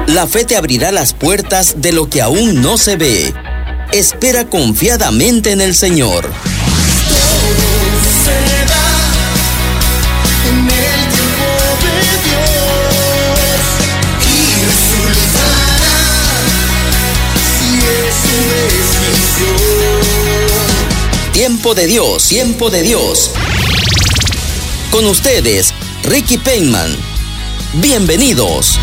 La fe te abrirá las puertas de lo que aún no se ve. Espera confiadamente en el Señor. Todo será en el tiempo de Dios y resultará si es su decisión. Tiempo de Dios, tiempo de Dios. Con ustedes, Ricky Penman. Bienvenidos.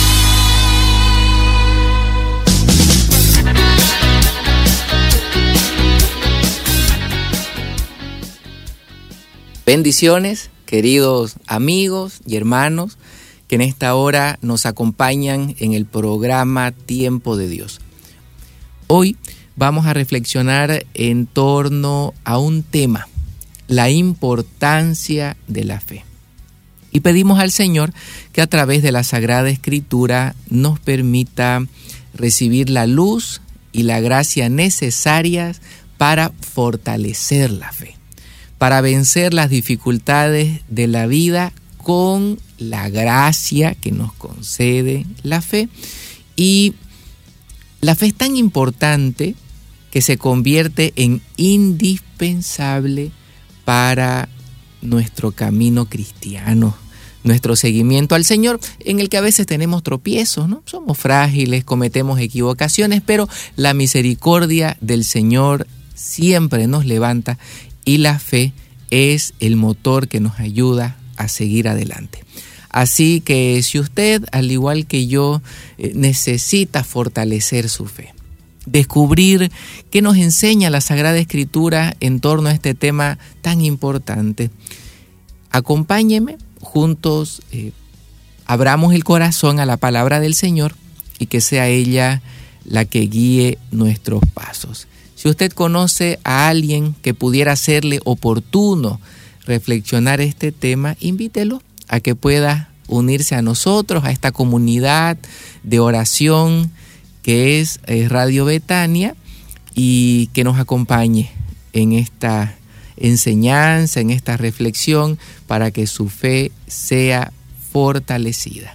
Bendiciones, queridos amigos y hermanos que en esta hora nos acompañan en el programa Tiempo de Dios. Hoy vamos a reflexionar en torno a un tema, la importancia de la fe. Y pedimos al Señor que a través de la Sagrada Escritura nos permita recibir la luz y la gracia necesarias para fortalecer la fe, para vencer las dificultades de la vida con la gracia que nos concede la fe. Y la fe es tan importante que se convierte en indispensable para nuestro camino cristiano, nuestro seguimiento al Señor, en el que a veces tenemos tropiezos, ¿no? Somos frágiles, cometemos equivocaciones, pero la misericordia del Señor siempre nos levanta y la fe es el motor que nos ayuda a seguir adelante. Así que si usted, al igual que yo, necesita fortalecer su fe, descubrir qué nos enseña la Sagrada Escritura en torno a este tema tan importante, acompáñeme, juntos abramos el corazón a la palabra del Señor y que sea ella la que guíe nuestros pasos. Si usted conoce a alguien que pudiera serle oportuno reflexionar este tema, invítelo a que pueda unirse a nosotros, a esta comunidad de oración que es Radio Betania, y que nos acompañe en esta enseñanza, en esta reflexión, para que su fe sea fortalecida.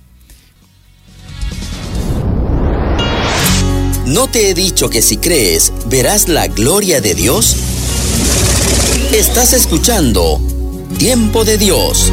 ¿No te he dicho que si crees, verás la gloria de Dios? Estás escuchando Tiempo de Dios.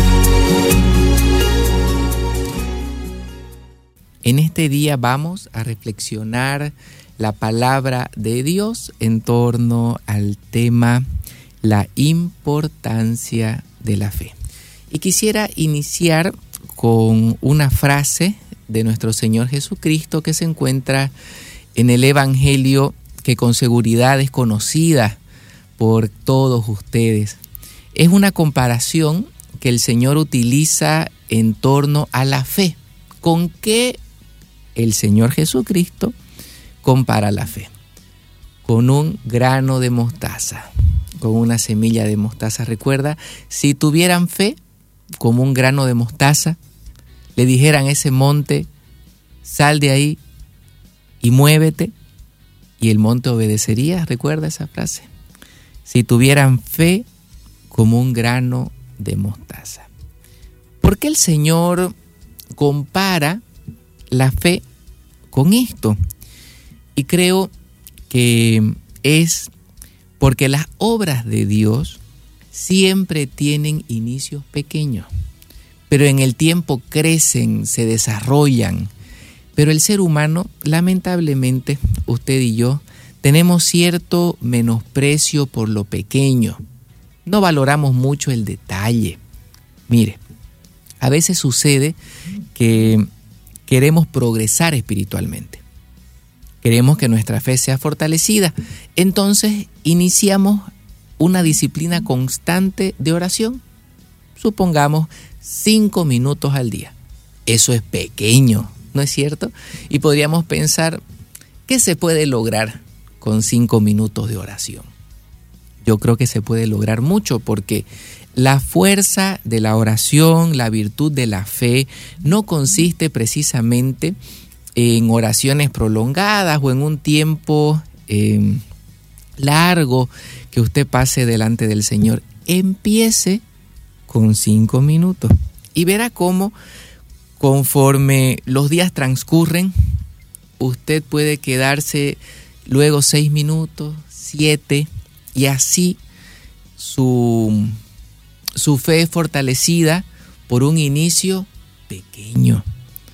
En este día vamos a reflexionar la palabra de Dios en torno al tema la importancia de la fe. Y quisiera iniciar con una frase de nuestro Señor Jesucristo que se encuentra en el Evangelio, que con seguridad es conocida por todos ustedes. Es una comparación que el Señor utiliza en torno a la fe. ¿Con qué el Señor Jesucristo compara la fe? Con un grano de mostaza, con una semilla de mostaza. Recuerda, si tuvieran fe como un grano de mostaza, le dijeran a ese monte, sal de ahí y muévete, y el monte obedecería. ¿Recuerda esa frase? Si tuvieran fe como un grano de mostaza. ¿Por qué el Señor compara la fe con esto? Y creo que es porque las obras de Dios siempre tienen inicios pequeños, pero en el tiempo crecen, se desarrollan. Pero el ser humano, lamentablemente, usted y yo, tenemos cierto menosprecio por lo pequeño. No valoramos mucho el detalle. Mire, a veces sucede que queremos progresar espiritualmente. Queremos que nuestra fe sea fortalecida. Entonces, iniciamos una disciplina constante de oración. Supongamos 5 minutos al día. Eso es pequeño, ¿no es cierto? Y podríamos pensar, ¿qué se puede lograr con 5 minutos de oración? Yo creo que se puede lograr mucho, porque la fuerza de la oración, la virtud de la fe, no consiste precisamente en oraciones prolongadas o en un tiempo largo que usted pase delante del Señor. Empiece con 5 minutos y verá cómo conforme los días transcurren, usted puede quedarse luego 6 minutos, 7, y así su fe es fortalecida por un inicio pequeño.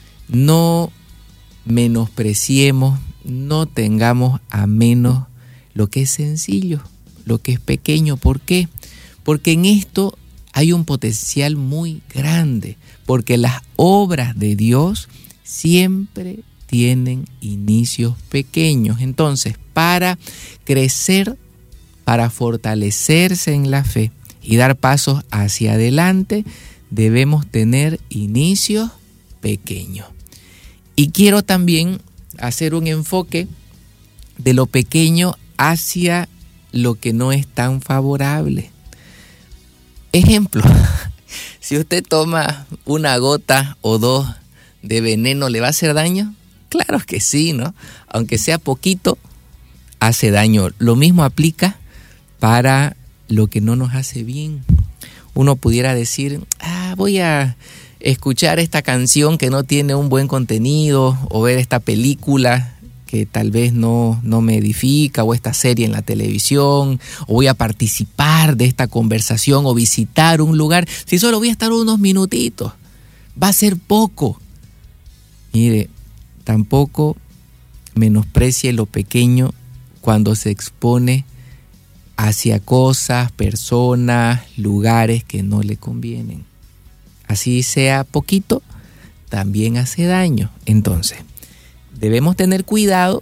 No menospreciemos, no tengamos a menos lo que es sencillo, lo que es pequeño. ¿Por qué? Porque en esto hay un potencial muy grande, porque las obras de Dios siempre tienen inicios pequeños. Entonces, para crecer, para fortalecerse en la fe y dar pasos hacia adelante, debemos tener inicios pequeños. Y quiero también hacer un enfoque de lo pequeño hacia lo que no es tan favorable. Ejemplo, si usted toma una gota o 2 de veneno, ¿le va a hacer daño? Claro que sí, ¿no? Aunque sea poquito, hace daño. Lo mismo aplica para lo que no nos hace bien. Uno pudiera decir, voy a escuchar esta canción que no tiene un buen contenido, o ver esta película que tal vez no me edifica, o esta serie en la televisión, o voy a participar de esta conversación o visitar un lugar. Si solo voy a estar unos minutitos, va a ser poco. Mire, tampoco menosprecie lo pequeño cuando se expone hacia cosas, personas, lugares que no le convienen. Así sea poquito, también hace daño. Entonces, debemos tener cuidado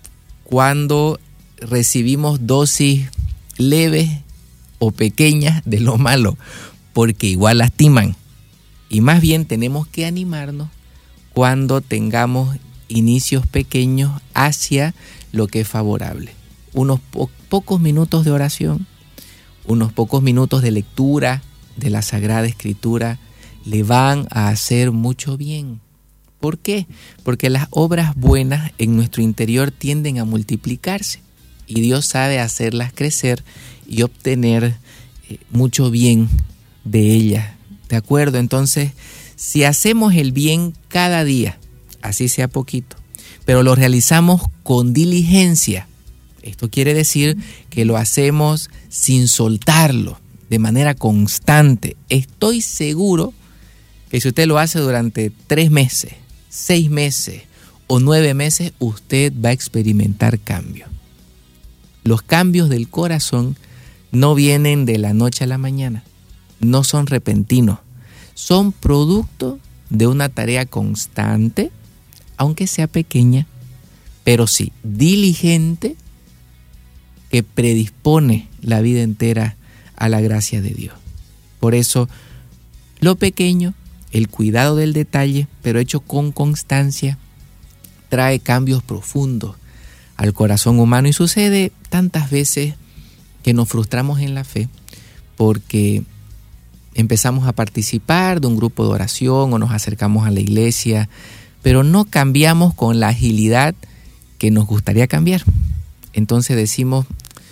cuando recibimos dosis leves o pequeñas de lo malo, porque igual lastiman. Y más bien tenemos que animarnos cuando tengamos inicios pequeños hacia lo que es favorable. Unos pocos minutos de oración, unos pocos minutos de lectura de la Sagrada Escritura le van a hacer mucho bien. ¿Por qué? Porque las obras buenas en nuestro interior tienden a multiplicarse y Dios sabe hacerlas crecer y obtener mucho bien de ellas. ¿De acuerdo? Entonces, si hacemos el bien cada día, así sea poquito, pero lo realizamos con diligencia, esto quiere decir que lo hacemos sin soltarlo, de manera constante. Estoy seguro que si usted lo hace durante 3 meses, 6 meses o 9 meses, usted va a experimentar cambios. Los cambios del corazón no vienen de la noche a la mañana, no son repentinos, son producto de una tarea constante, aunque sea pequeña, pero sí diligente, que predispone la vida entera a la gracia de Dios. Por eso, lo pequeño, el cuidado del detalle, pero hecho con constancia, trae cambios profundos al corazón humano. Y sucede tantas veces que nos frustramos en la fe porque empezamos a participar de un grupo de oración o nos acercamos a la iglesia, pero no cambiamos con la agilidad que nos gustaría cambiar. Entonces decimos,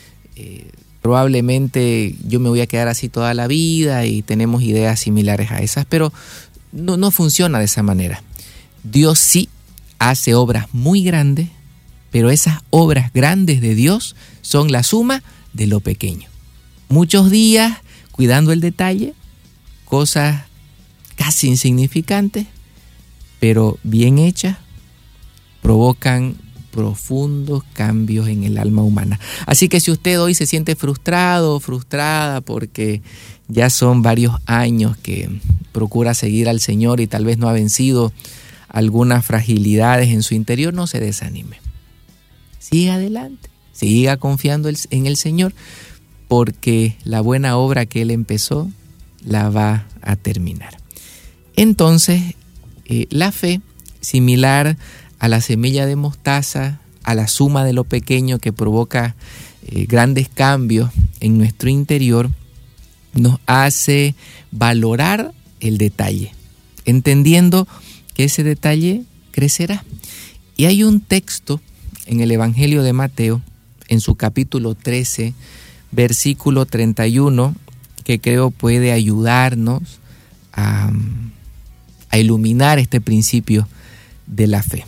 probablemente yo me voy a quedar así toda la vida, y tenemos ideas similares a esas, pero no funciona de esa manera. Dios sí hace obras muy grandes, pero esas obras grandes de Dios son la suma de lo pequeño. Muchos días cuidando el detalle, cosas casi insignificantes, pero bien hechas, provocan profundos cambios en el alma humana. Así que si usted hoy se siente frustrado o frustrada porque ya son varios años que procura seguir al Señor y tal vez no ha vencido algunas fragilidades en su interior, no se desanime. Siga adelante, siga confiando en el Señor, porque la buena obra que Él empezó la va a terminar. Entonces, la fe, similar a la semilla de mostaza, a la suma de lo pequeño que provoca grandes cambios en nuestro interior, nos hace valorar el detalle, entendiendo que ese detalle crecerá. Y hay un texto en el Evangelio de Mateo, en su capítulo 13, versículo 31, que creo puede ayudarnos a a iluminar este principio de la fe.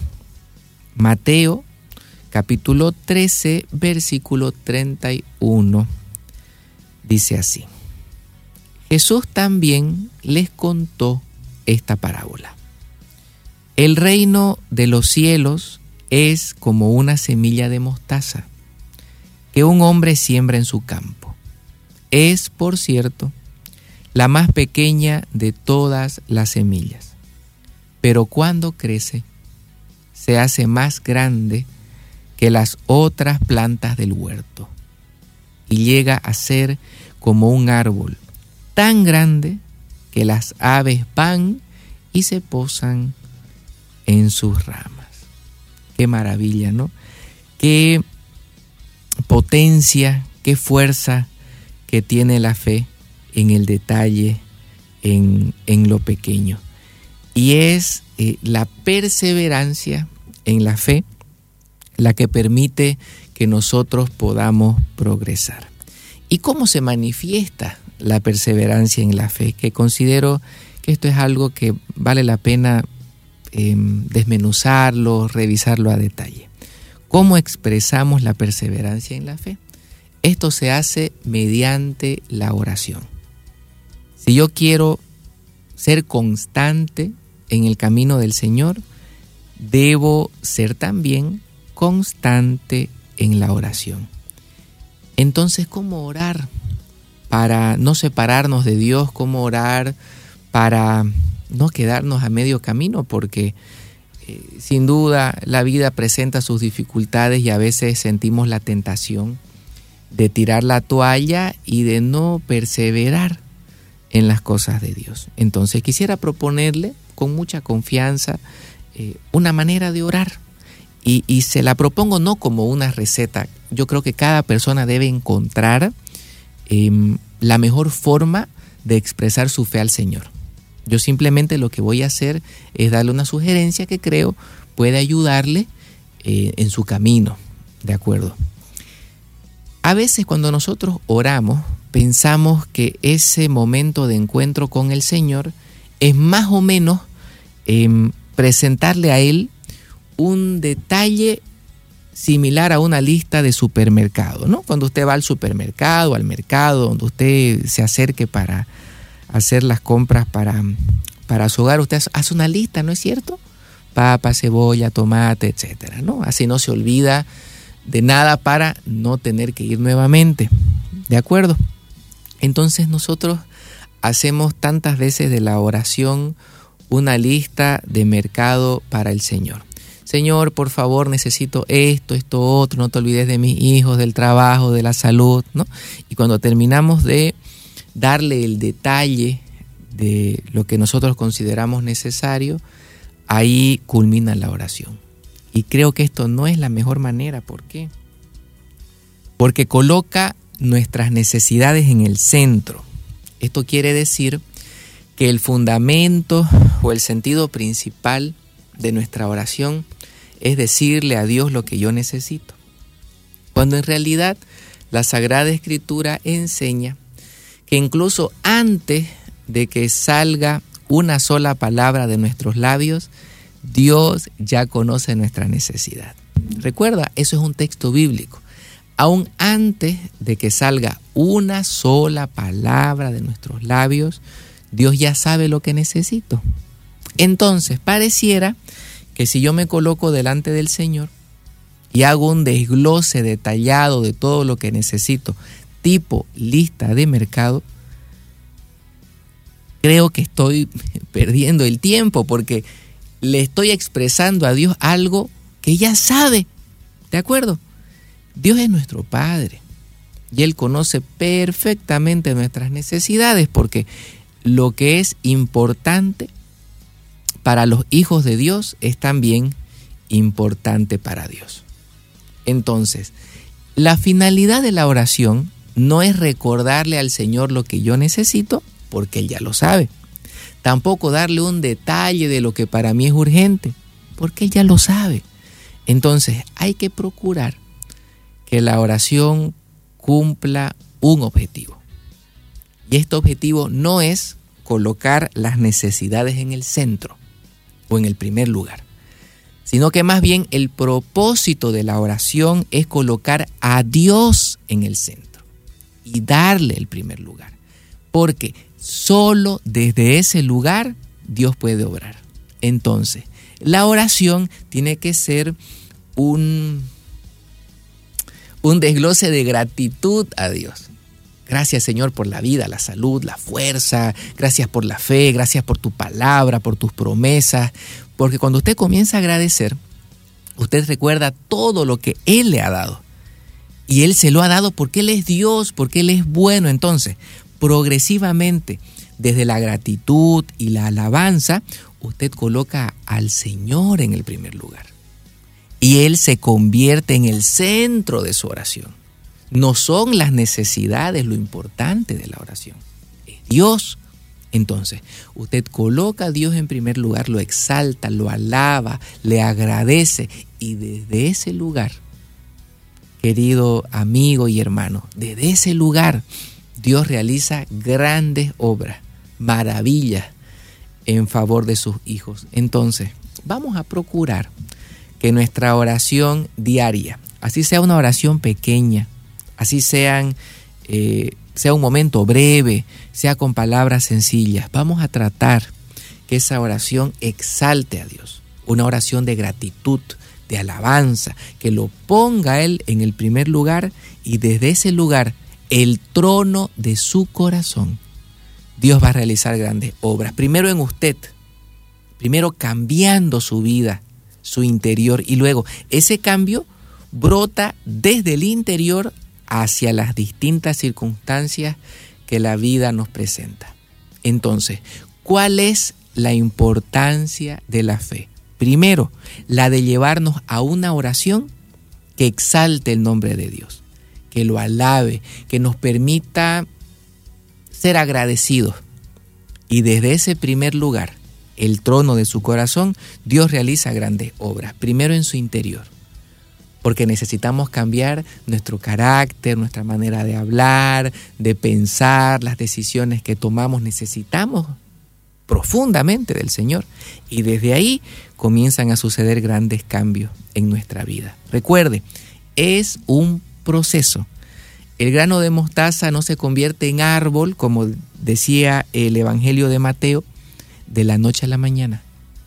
Mateo capítulo 13, versículo 31, dice así: Jesús también les contó esta parábola. El reino de los cielos es como una semilla de mostaza que un hombre siembra en su campo. Es, por cierto, la más pequeña de todas las semillas, pero cuando crece, se hace más grande que las otras plantas del huerto y llega a ser como un árbol tan grande que las aves van y se posan en sus ramas. Qué maravilla, ¿no? Qué potencia, qué fuerza que tiene la fe en el detalle, en lo pequeño. Y es la perseverancia en la fe la que permite que nosotros podamos progresar. ¿Y cómo se manifiesta la perseverancia en la fe? Que considero que esto es algo que vale la pena desmenuzarlo, revisarlo a detalle. ¿Cómo expresamos la perseverancia en la fe? Esto se hace mediante la oración. Si yo quiero ser constante en el camino del Señor, debo ser también constante en la oración. Entonces, ¿cómo orar para no separarnos de Dios? ¿Cómo orar para no quedarnos a medio camino? Porque sin duda la vida presenta sus dificultades y a veces sentimos la tentación de tirar la toalla y de no perseverar en las cosas de Dios. Entonces quisiera proponerle con mucha confianza una manera de orar y se la propongo no como una receta. Yo creo que cada persona debe encontrar la mejor forma de expresar su fe al Señor. Yo simplemente lo que voy a hacer es darle una sugerencia que creo puede ayudarle en su camino, ¿de acuerdo? A veces cuando nosotros oramos, pensamos que ese momento de encuentro con el Señor es más o menos presentarle a Él un detalle similar a una lista de supermercado, ¿no? Cuando usted va al supermercado, al mercado, donde usted se acerque para hacer las compras para su hogar, usted hace una lista, ¿no es cierto? Papa, cebolla, tomate, etcétera, ¿no? Así no se olvida de nada para no tener que ir nuevamente, ¿de acuerdo? Entonces nosotros hacemos tantas veces de la oración una lista de mercado para el Señor. Señor, por favor, necesito esto, otro, no te olvides de mis hijos, del trabajo, de la salud, ¿no? Y cuando terminamos de darle el detalle de lo que nosotros consideramos necesario, ahí culmina la oración. Y creo que esto no es la mejor manera. ¿Por qué? Porque coloca nuestras necesidades en el centro. Esto quiere decir que el fundamento o el sentido principal de nuestra oración es decirle a Dios lo que yo necesito. Cuando en realidad la Sagrada Escritura enseña que incluso antes de que salga una sola palabra de nuestros labios, Dios ya conoce nuestra necesidad. Recuerda, eso es un texto bíblico. Aún antes de que salga una sola palabra de nuestros labios, Dios ya sabe lo que necesito. Entonces, pareciera que si yo me coloco delante del Señor y hago un desglose detallado de todo lo que necesito, tipo lista de mercado, creo que estoy perdiendo el tiempo porque le estoy expresando a Dios algo que ya sabe, ¿de acuerdo? Dios es nuestro Padre y Él conoce perfectamente nuestras necesidades porque lo que es importante para los hijos de Dios es también importante para Dios. Entonces, la finalidad de la oración no es recordarle al Señor lo que yo necesito, porque Él ya lo sabe. Tampoco darle un detalle de lo que para mí es urgente, porque Él ya lo sabe. Entonces, hay que procurar que la oración cumpla un objetivo. Y este objetivo no es colocar las necesidades en el centro o en el primer lugar, sino que más bien el propósito de la oración es colocar a Dios en el centro y darle el primer lugar, porque solo desde ese lugar Dios puede obrar. Entonces, la oración tiene que ser un desglose de gratitud a Dios. Gracias, Señor, por la vida, la salud, la fuerza. Gracias por la fe, gracias por tu palabra, por tus promesas. Porque cuando usted comienza a agradecer, usted recuerda todo lo que Él le ha dado. Y Él se lo ha dado porque Él es Dios, porque Él es bueno. Entonces, progresivamente, desde la gratitud y la alabanza, usted coloca al Señor en el primer lugar. Y Él se convierte en el centro de su oración. No son las necesidades lo importante de la oración, es Dios. Entonces, usted coloca a Dios en primer lugar, lo exalta, lo alaba, le agradece, y desde ese lugar, querido amigo y hermano, desde ese lugar Dios realiza grandes obras, maravillas en favor de sus hijos. Entonces, vamos a procurar que nuestra oración diaria, así sea una oración pequeña, así sea un momento breve, sea con palabras sencillas, vamos a tratar que esa oración exalte a Dios, una oración de gratitud, de alabanza, que lo ponga a Él en el primer lugar, y desde ese lugar, el trono de su corazón, Dios va a realizar grandes obras. Primero en usted, primero cambiando su vida, su interior, y luego ese cambio brota desde el interior hacia las distintas circunstancias que la vida nos presenta. Entonces, ¿cuál es la importancia de la fe? Primero, la de llevarnos a una oración que exalte el nombre de Dios, que lo alabe, que nos permita ser agradecidos. Y desde ese primer lugar, el trono de su corazón, Dios realiza grandes obras, primero en su interior, porque necesitamos cambiar nuestro carácter, nuestra manera de hablar, de pensar, las decisiones que tomamos, necesitamos profundamente del Señor. Y desde ahí comienzan a suceder grandes cambios en nuestra vida. Recuerde, es un proceso. El grano de mostaza no se convierte en árbol, como decía el Evangelio de Mateo, de la noche a la mañana.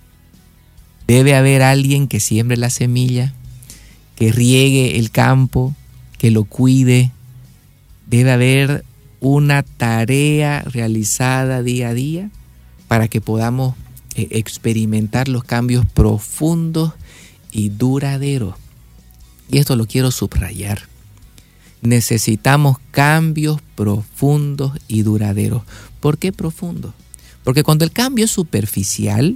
Debe haber alguien que siembre la semilla, que riegue el campo, que lo cuide. Debe haber una tarea realizada día a día para que podamos experimentar los cambios profundos y duraderos. Y esto lo quiero subrayar. Necesitamos cambios profundos y duraderos. ¿Por qué profundos? Porque cuando el cambio es superficial,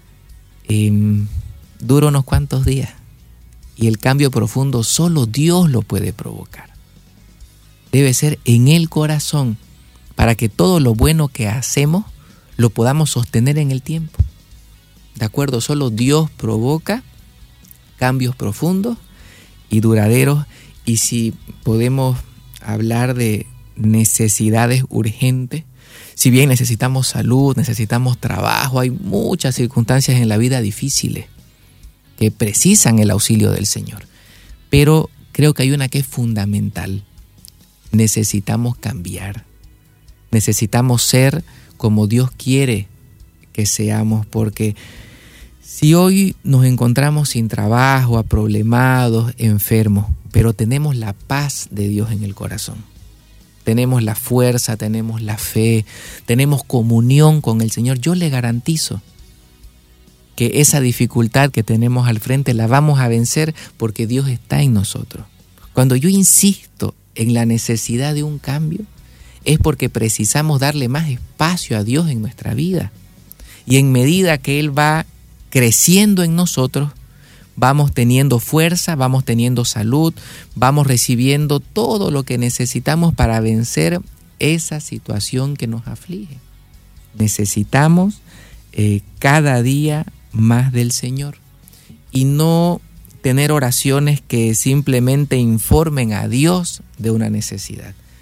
dura unos cuantos días. Y el cambio profundo solo Dios lo puede provocar. Debe ser en el corazón, para que todo lo bueno que hacemos lo podamos sostener en el tiempo. ¿De acuerdo? Solo Dios provoca cambios profundos y duraderos. Y si podemos hablar de necesidades urgentes, si bien necesitamos salud, necesitamos trabajo, hay muchas circunstancias en la vida difíciles que precisan el auxilio del Señor. Pero creo que hay una que es fundamental. Necesitamos cambiar. Necesitamos ser como Dios quiere que seamos, porque si hoy nos encontramos sin trabajo, aproblemados, enfermos, pero tenemos la paz de Dios en el corazón, tenemos la fuerza, tenemos la fe, tenemos comunión con el Señor, yo le garantizo que esa dificultad que tenemos al frente la vamos a vencer, porque Dios está en nosotros. Cuando yo insisto en la necesidad de un cambio, es porque precisamos darle más espacio a Dios en nuestra vida. Y en medida que Él va creciendo en nosotros, vamos teniendo fuerza, vamos teniendo salud, vamos recibiendo todo lo que necesitamos para vencer esa situación que nos aflige. Necesitamos cada día más del Señor, y no tener oraciones que simplemente informen a Dios de una necesidad.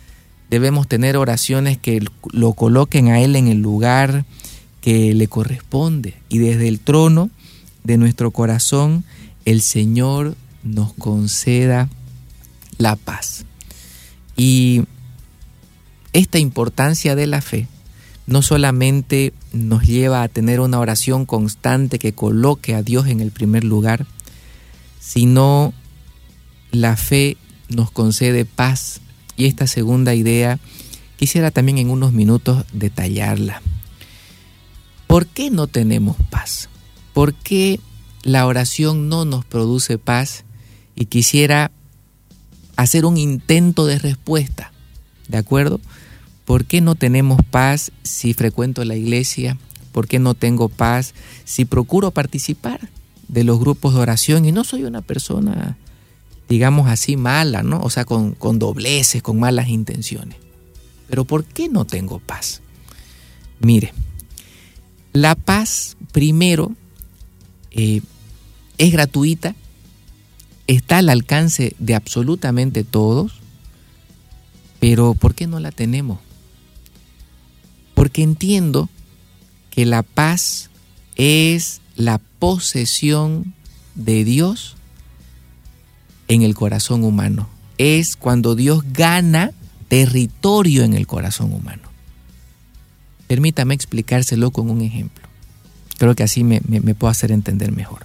Debemos tener oraciones que lo coloquen a Él en el lugar que le corresponde. Y desde el trono de nuestro corazón, el Señor nos conceda la paz. Y esta importancia de la fe no solamente nos lleva a tener una oración constante que coloque a Dios en el primer lugar, sino la fe nos concede paz. Y esta segunda idea quisiera también en unos minutos detallarla. ¿Por qué no tenemos paz? ¿Por qué la oración no nos produce paz? Y quisiera hacer un intento de respuesta, ¿de acuerdo? ¿Por qué no tenemos paz si frecuento la iglesia? ¿Por qué no tengo paz si procuro participar de los grupos de oración y no soy una persona, digamos así, mala, ¿no? O sea, con dobleces, con malas intenciones. Pero ¿por qué no tengo paz? Mire, la paz, primero, es gratuita, está al alcance de absolutamente todos, pero ¿por qué no la tenemos? Porque entiendo que la paz es la posesión de Dios en el corazón humano. Es cuando Dios gana territorio en el corazón humano. Permítame explicárselo con un ejemplo. Creo que así me puedo hacer entender mejor.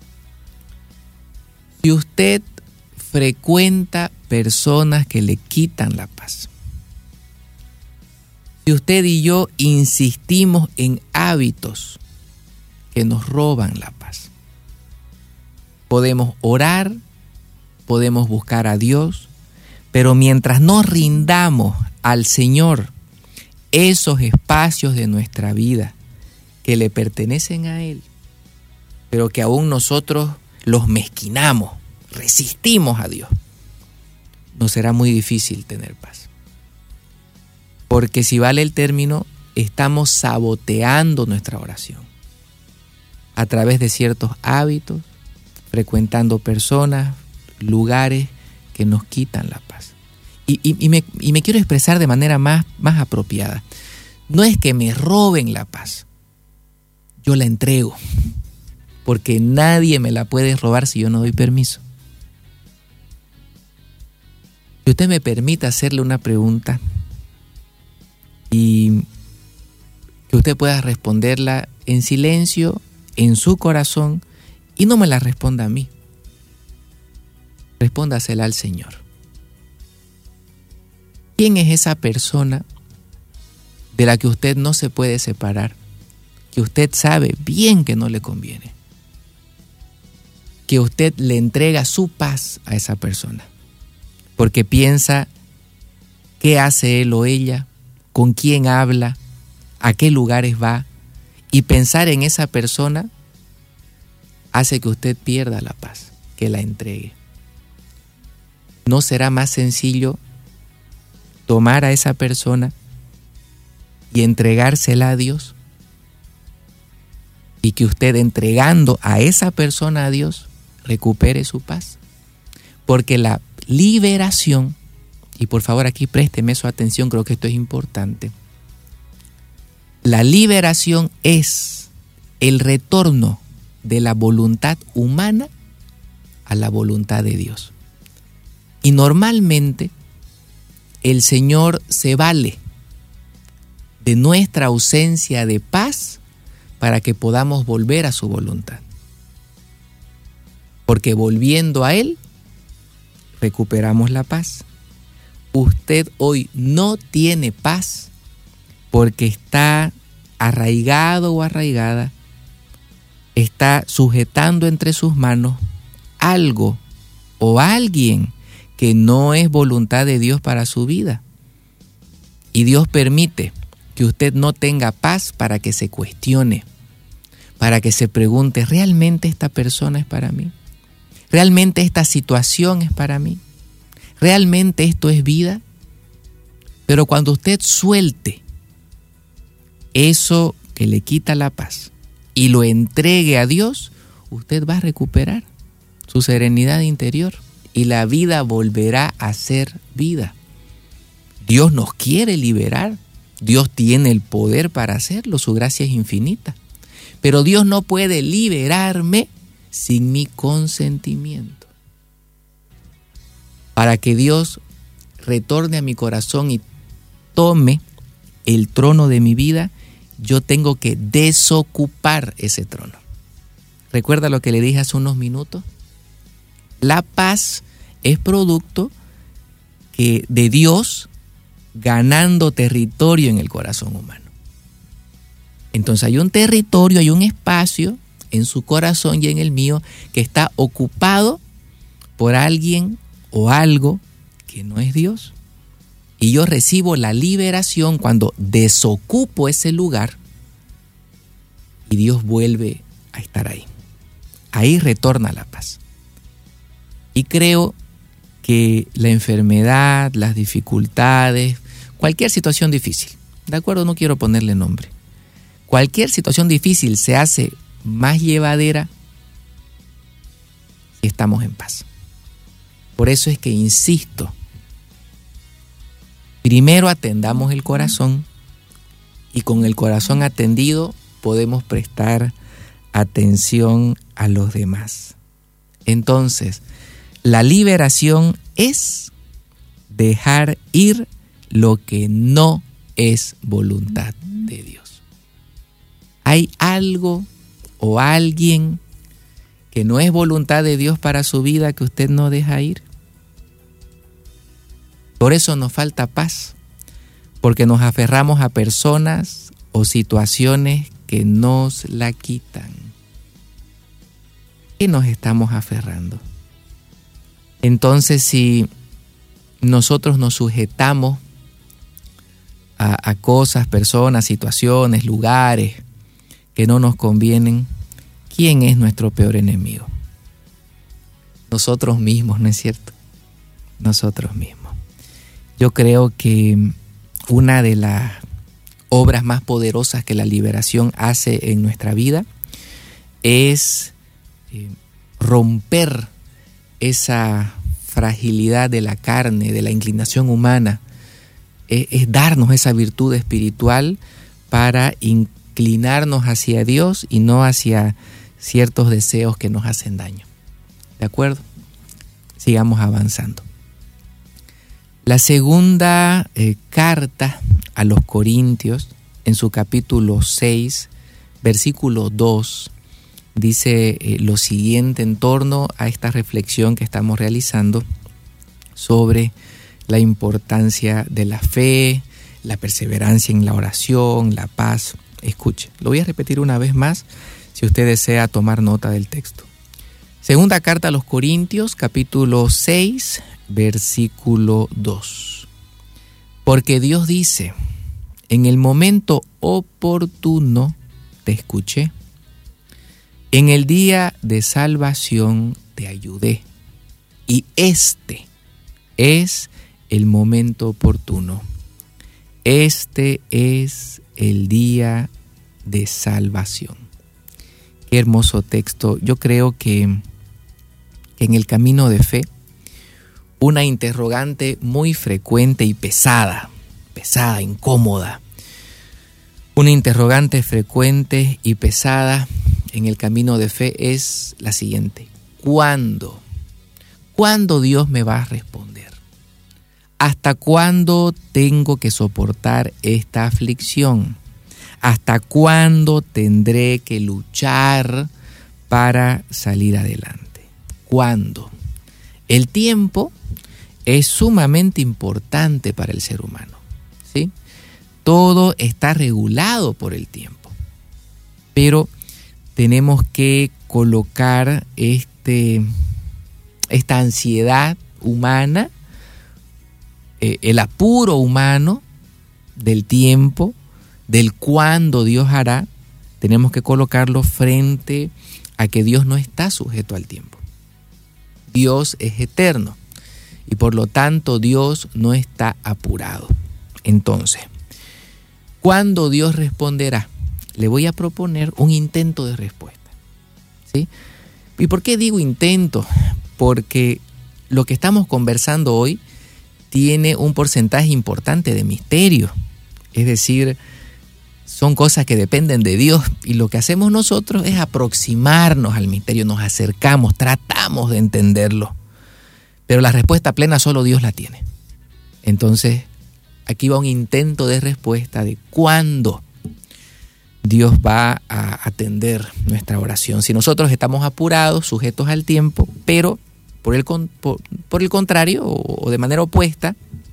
Si usted frecuenta personas que le quitan la paz, si usted y yo insistimos en hábitos que nos roban la paz, podemos orar, podemos buscar a Dios, pero mientras no rindamos al Señor esos espacios de nuestra vida que le pertenecen a Él, pero que aún nosotros los mezquinamos, resistimos a Dios, nos será muy difícil tener paz. Porque si vale el término, estamos saboteando nuestra oración a través de ciertos hábitos, frecuentando personas, lugares que nos quitan la paz. Y me quiero expresar de manera más apropiada. No es que me roben la paz, yo la entrego, porque nadie me la puede robar si yo no doy permiso. Si usted me permite hacerle una pregunta y que usted pueda responderla en silencio, en su corazón, y no me la responda a mí. Respóndasela al Señor. ¿Quién es esa persona de la que usted no se puede separar, que usted sabe bien que no le conviene, que usted le entrega su paz a esa persona, porque piensa qué hace él o ella, con quién habla, a qué lugares va, y pensar en esa persona hace que usted pierda la paz, que la entregue? ¿No será más sencillo tomar a esa persona y entregársela a Dios? Y que usted, entregando a esa persona a Dios, recupere su paz. Porque la liberación, y por favor aquí présteme su atención, creo que esto es importante. La liberación es el retorno de la voluntad humana a la voluntad de Dios. Y normalmente el Señor se vale de nuestra ausencia de paz para que podamos volver a su voluntad. Porque volviendo a Él, recuperamos la paz. Usted hoy no tiene paz porque está arraigado o arraigada, está sujetando entre sus manos algo o alguien que no es voluntad de Dios para su vida. Y Dios permite que usted no tenga paz para que se cuestione, para que se pregunte, ¿realmente esta persona es para mí? ¿Realmente esta situación es para mí? ¿Realmente esto es vida? Pero cuando usted suelte eso que le quita la paz y lo entregue a Dios, usted va a recuperar su serenidad interior y la vida volverá a ser vida. Dios nos quiere liberar. Dios tiene el poder para hacerlo, su gracia es infinita. Pero Dios no puede liberarme sin mi consentimiento. Para que Dios retorne a mi corazón y tome el trono de mi vida, yo tengo que desocupar ese trono. ¿Recuerda lo que le dije hace unos minutos? La paz es producto de Dios ganando territorio en el corazón humano. Entonces hay un territorio, hay un espacio en su corazón y en el mío que está ocupado por alguien o algo que no es Dios. Y yo recibo la liberación cuando desocupo ese lugar y Dios vuelve a estar ahí. Ahí retorna la paz. Y creo que la enfermedad, las dificultades, cualquier situación difícil, ¿de acuerdo? No quiero ponerle nombre. Cualquier situación difícil se hace más llevadera si estamos en paz. Por eso es que insisto, primero atendamos el corazón y con el corazón atendido podemos prestar atención a los demás. Entonces, la liberación es dejar ir lo que no es voluntad de Dios. ¿Hay algo o alguien que no es voluntad de Dios para su vida que usted no deja ir? Por eso nos falta paz, porque nos aferramos a personas o situaciones que nos la quitan. ¿Qué nos estamos aferrando? Entonces, si nosotros nos sujetamos a cosas, personas, situaciones, lugares que no nos convienen, ¿quién es nuestro peor enemigo? Nosotros mismos, ¿no es cierto? Nosotros mismos. Yo creo que una de las obras más poderosas que la liberación hace en nuestra vida es romper esa fragilidad de la carne, de la inclinación humana, es darnos esa virtud espiritual para inclinarnos hacia Dios y no hacia ciertos deseos que nos hacen daño. ¿De acuerdo? Sigamos avanzando. La segunda carta a los Corintios, en su capítulo 6, versículo 2, dice lo siguiente en torno a esta reflexión que estamos realizando sobre la importancia de la fe, la perseverancia en la oración, la paz. Escuche, lo voy a repetir una vez más si usted desea tomar nota del texto. Segunda carta a los Corintios, capítulo 6, versículo 2. Porque Dios dice, en el momento oportuno te escuché, en el día de salvación te ayudé, y este es el momento oportuno. Este es el día de salvación. Qué hermoso texto. Yo creo que en el camino de fe, una interrogante muy frecuente y pesada, incómoda. Una interrogante frecuente y pesada en el camino de fe es la siguiente: ¿cuándo? ¿Cuándo Dios me va a responder? ¿Hasta cuándo tengo que soportar esta aflicción? ¿Hasta cuándo tendré que luchar para salir adelante? ¿Cuándo? El tiempo es sumamente importante para el ser humano, ¿sí? Todo está regulado por el tiempo, pero tenemos que colocar esta ansiedad humana, el apuro humano del tiempo, del cuándo Dios hará, tenemos que colocarlo frente a que Dios no está sujeto al tiempo. Dios es eterno y por lo tanto Dios no está apurado. Entonces, ¿cuándo Dios responderá? Le voy a proponer un intento de respuesta, ¿sí? ¿Y por qué digo intento? Porque lo que estamos conversando hoy tiene un porcentaje importante de misterio. Es decir, son cosas que dependen de Dios y lo que hacemos nosotros es aproximarnos al misterio, nos acercamos, tratamos de entenderlo. Pero la respuesta plena solo Dios la tiene. Entonces, aquí va un intento de respuesta de cuándo Dios va a atender nuestra oración. Si nosotros estamos apurados, sujetos al tiempo, pero por el contrario o de manera opuesta,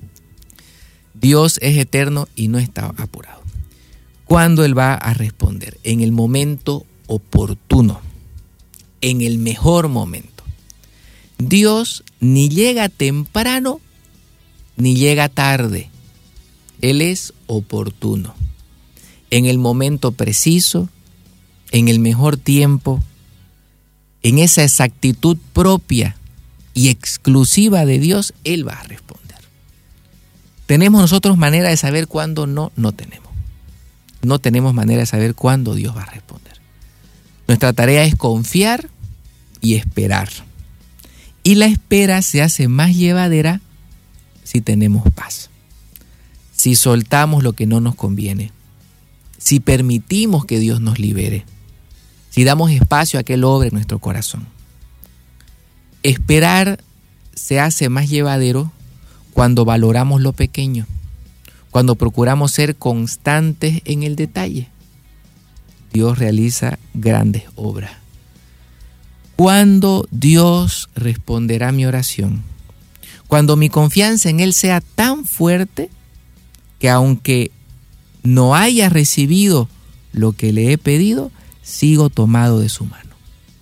Dios es eterno y no está apurado. ¿Cuándo Él va a responder? En el momento oportuno, en el mejor momento. Dios ni llega temprano ni llega tarde. Él es oportuno. En el momento preciso, en el mejor tiempo, en esa exactitud propia y exclusiva de Dios, Él va a responder. ¿Tenemos nosotros manera de saber cuándo? No tenemos. No tenemos manera de saber cuándo Dios va a responder. Nuestra tarea es confiar y esperar. Y la espera se hace más llevadera si tenemos paz. Si soltamos lo que no nos conviene. Si permitimos que Dios nos libere. Si damos espacio a que Él obre en nuestro corazón. Esperar se hace más llevadero cuando valoramos lo pequeño. Cuando procuramos ser constantes en el detalle. Dios realiza grandes obras. ¿Cuándo Dios responderá mi oración? Cuando mi confianza en Él sea tan fuerte que aunque no haya recibido lo que le he pedido, sigo tomado de su mano.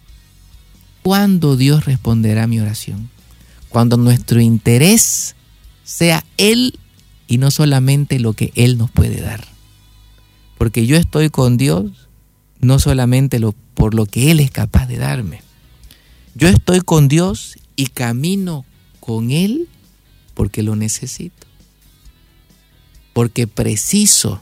¿Cuándo Dios responderá mi oración? Cuando nuestro interés sea Él y no solamente lo que Él nos puede dar. Porque yo estoy con Dios no solamente por lo que Él es capaz de darme. Yo estoy con Dios y camino con Él porque lo necesito. Porque preciso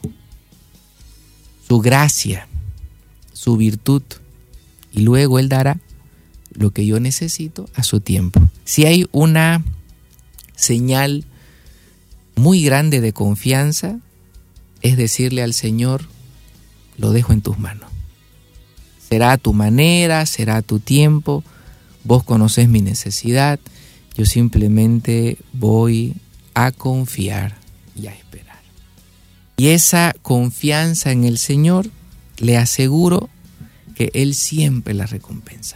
su gracia, su virtud. Y luego Él dará lo que yo necesito a su tiempo. Si hay una señal muy grande de confianza, es decirle al Señor, lo dejo en tus manos. Será a tu manera, será a tu tiempo, vos conocés mi necesidad, yo simplemente voy a confiar y a esperar. Y esa confianza en el Señor, le aseguro que Él siempre la recompensa.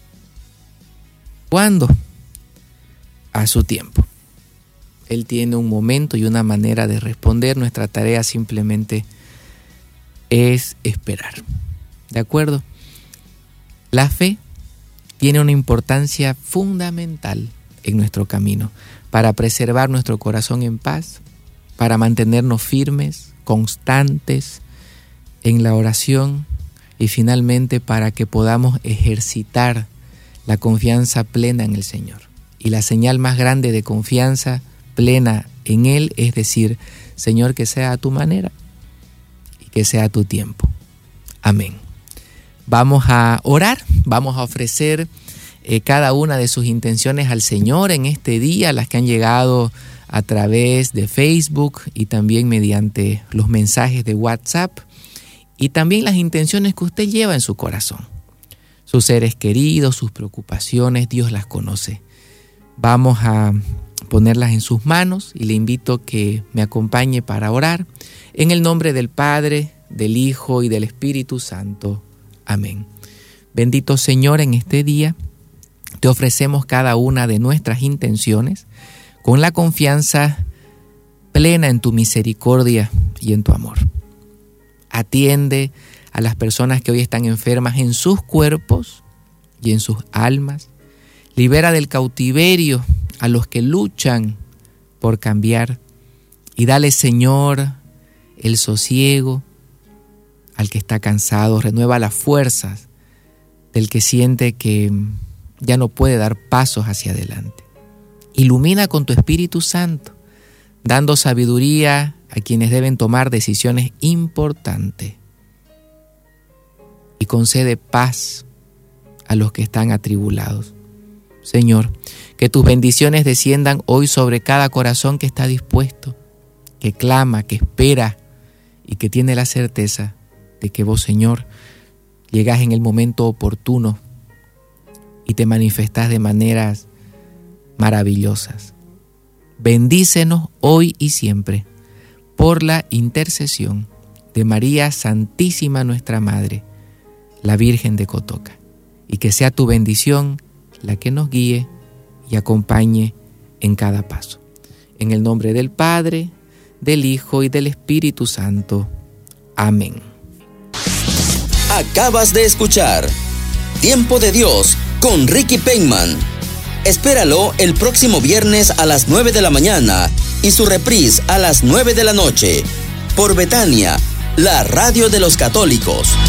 ¿Cuándo? A su tiempo. Él tiene un momento y una manera de responder. Nuestra tarea simplemente es esperar. ¿De acuerdo? La fe tiene una importancia fundamental en nuestro camino para preservar nuestro corazón en paz, para mantenernos firmes, constantes en la oración y finalmente para que podamos ejercitar la confianza plena en el Señor. Y la señal más grande de confianza plena en Él es decir, Señor, que sea a tu manera y que sea a tu tiempo. Amén. Vamos a orar, vamos a ofrecer cada una de sus intenciones al Señor en este día, las que han llegado a través de Facebook y también mediante los mensajes de WhatsApp y también las intenciones que usted lleva en su corazón. Sus seres queridos, sus preocupaciones, Dios las conoce. Vamos a ponerlas en sus manos y le invito que me acompañe para orar en el nombre del Padre, del Hijo y del Espíritu Santo. Amén. Bendito Señor, en este día te ofrecemos cada una de nuestras intenciones con la confianza plena en tu misericordia y en tu amor. Atiende a las personas que hoy están enfermas en sus cuerpos y en sus almas. Libera del cautiverio a los que luchan por cambiar y dale, Señor, el sosiego al que está cansado. Renueva las fuerzas del que siente que ya no puede dar pasos hacia adelante. Ilumina con tu Espíritu Santo, dando sabiduría a quienes deben tomar decisiones importantes. Y concede paz a los que están atribulados. Señor, que tus bendiciones desciendan hoy sobre cada corazón que está dispuesto, que clama, que espera y que tiene la certeza de que vos, Señor, llegás en el momento oportuno y te manifestás de maneras maravillosas. Bendícenos hoy y siempre por la intercesión de María Santísima nuestra Madre, la Virgen de Cotoca, y que sea tu bendición la que nos guíe y acompañe en cada paso. En el nombre del Padre, del Hijo y del Espíritu Santo. Amén. Acabas de escuchar Tiempo de Dios con Ricky Penman. Espéralo el próximo viernes a las 9 de la mañana y su reprise a las 9 de la noche por Betania, la radio de los católicos.